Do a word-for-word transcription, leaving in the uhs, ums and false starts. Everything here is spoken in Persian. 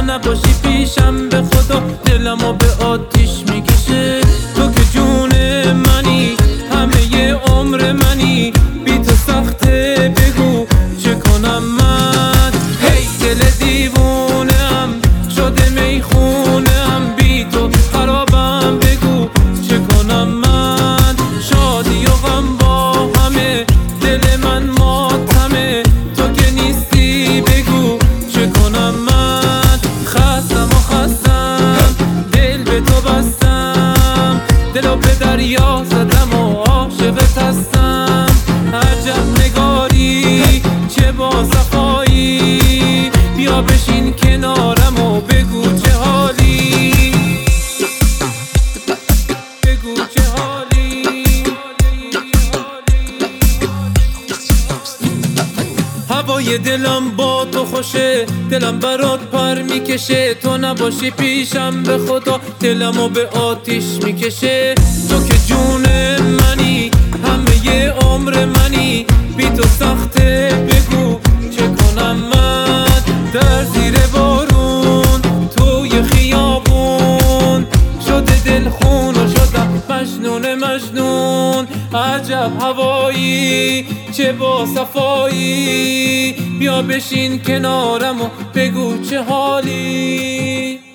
نباشی پیشم به خدا دلمو به آتیش میکشه. تو که جون منی، همه ی عمر منی، بی تو سخته بگو چه کنم من. هی دل دیوونم شده میخونم، بی تو خرابم بگو چه کنم من. شادی و غم با همه، دل من ماتمه، تو که نیستی بگو چه کنم من. خستم و خستم دل به تو بستم، دلو به دریا زدم و عاشقت هستم. عجب نگاری چه با صفایی، بیا بشین کنارم و بگو چه حالی، بگو چه حالی. هوای دلم با تو خوشه، دلم برات پر میکشه، تو نباشی پیشم به خدا دلمو به آتیش میکشه. تو که جون منی، همه ی عمر منی، بی تو سخته بگو چه کنم من. در زیر بارون توی خیابون شده دل خون و شدم مجنون مجنون. عجب هوایی چه با صفایی، بیا بشین کنارم و بگو چه حالی.